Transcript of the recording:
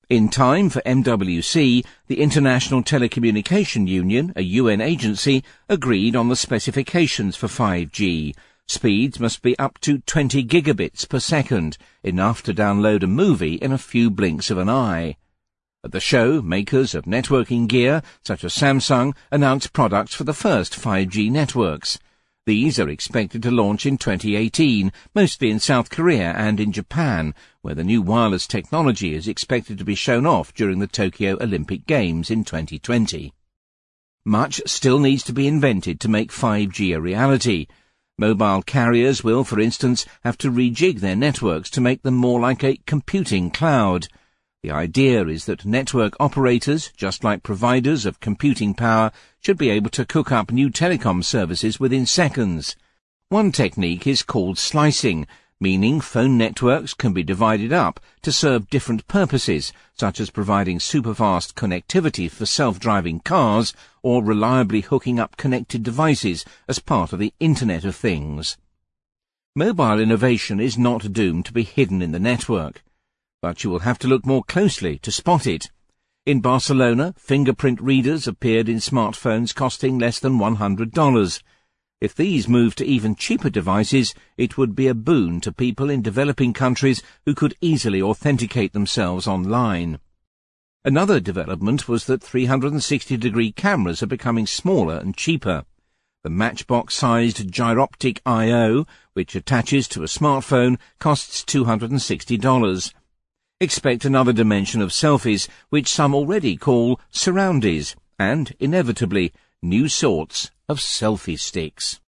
In time for MWC, the International Telecommunication Union, a UN agency, agreed on the specifications for 5G. Speeds must be up to 20 gigabits per second, enough to download a movie in a few blinks of an eye. At the show, makers of networking gear, such as Samsung, announced products for the first 5G networks. These are expected to launch in 2018, mostly in South Korea and in Japan, where the new wireless technology is expected to be shown off during the Tokyo Olympic Games in 2020. Much still needs to be invented to make 5G a reality. Mobile carriers will, for instance, have to rejig their networks to make them more like a computing cloud. The idea is that network operators, just like providers of computing power, should be able to cook up new telecom services within seconds. One technique is called slicing, meaning phone networks can be divided up to serve different purposes, such as providing superfast connectivity for self-driving cars or reliably hooking up connected devices as part of the Internet of Things. Mobile innovation is not doomed to be hidden in the network, but you will have to look more closely to spot it. In Barcelona, fingerprint readers appeared in smartphones costing less than $100. If these move to even cheaper devices, it would be a boon to people in developing countries who could easily authenticate themselves online. Another development was that 360-degree cameras are becoming smaller and cheaper. The matchbox-sized gyroptic I/O, which attaches to a smartphone, costs $260. Expect another dimension of selfies, which some already call surroundies, and, inevitably, new sorts of selfie sticks.